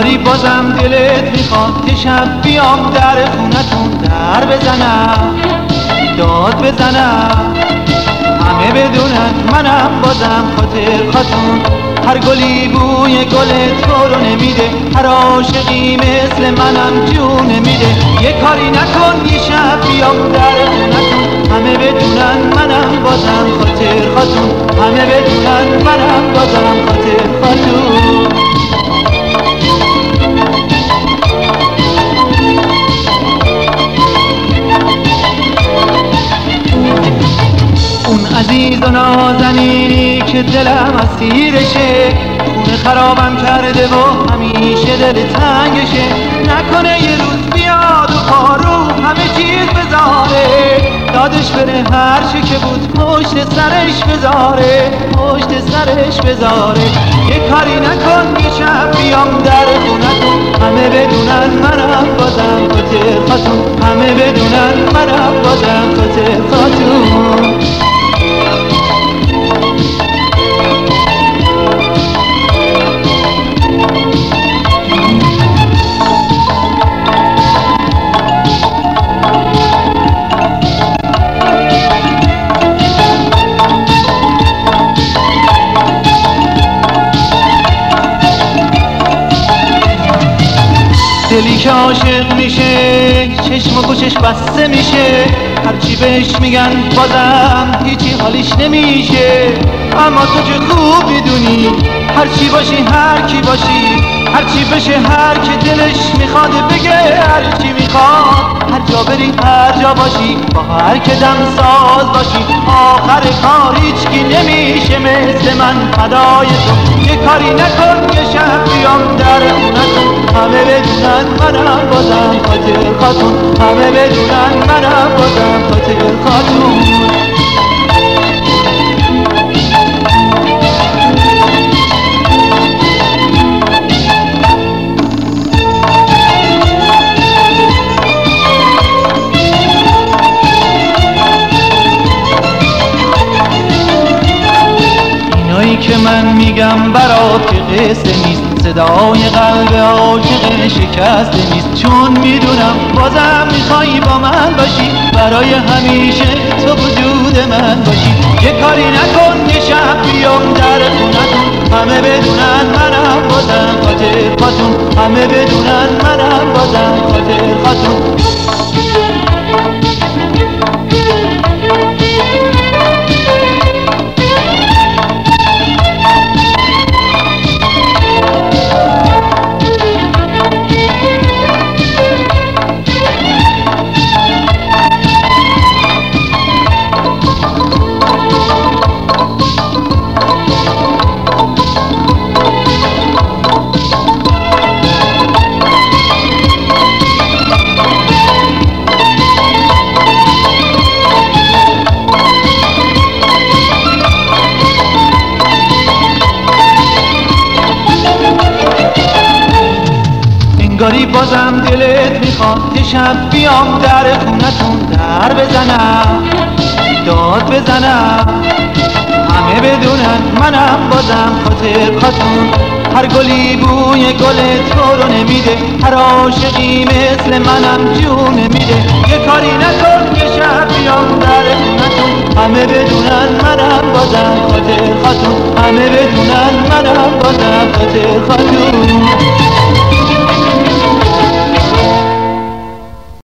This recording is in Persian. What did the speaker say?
انگاری بازم دلت میخواد که شب بیام در خونتون در بزنم، داد بزنم، همه بدونن منم بازم خاطر خاتون. هر گلی بوی گل تو رو نمیده، هر عاشقی مثل منم جون نمیده. یه کاری نکن یه شب بیام در خونتون، همه بدونن منم بازم خاطر خاتون، همه بدونن منم بازم خاطر خاتون. اون عزیز و نازنینی که دلم اسیرشه، خونه خرابم کرده و همیشه دل تنگشه. نکنه یه روز بیاد و پارو همه چیز بذاره، دادش بره هرچی که بود پشت سرش بذاره، پشت سرش بذاره. یه کاری نکن یه شب بیام در خونتون، همه بدونن منم بازم خاطر خاتون، همه بدونن منم بازم خاطر خاتون. دلی که عاشق میشه چشم و گوشش بسته میشه، هرچی بهش میگن بازم هیچی حالیش نمیشه. اما تو چه خوب میدونی هرچی باشی هر کی باشی، هرچی بشه هر کی دلش میخواد بگه هرچی میخواد، هر جا بری هر جا باشی با هر که دم ساز باشی، آخر کار هیچکی نمیشه مثل من فدای تو. یه کاری نکن یه شب بیام در خونتون، همه بدونن منم بازم خاطر خاتون، همه بدونن منم بازم خاطر خاتون. اینایی که من میگم برات که قصه نیست، صدای قلب عاشق شکسته نیست. چون میدونم بازم میخوایی با من باشی، برای همیشه تو وجود من باشی. یه کاری نکن یه شب بیام در خونتون، همه بدونن منم بازم خاطر خاتون، همه بدونن منم بازم خاطر خاتون. انگاری بازم دلت میخواد که شب بیام در خونتون در بزنم، داد بزنم، همه بدونن منم بازم خاطر خاتون. هر گلی بوی گل تو رو نمیده، هر عاشقی مثل منم جون نمیده. یه کاری نکن یه شب بیام در خونتون، همه بدونن منم بازم خاطر خاتون، همه بدونن منم بازم خاطر خاتون.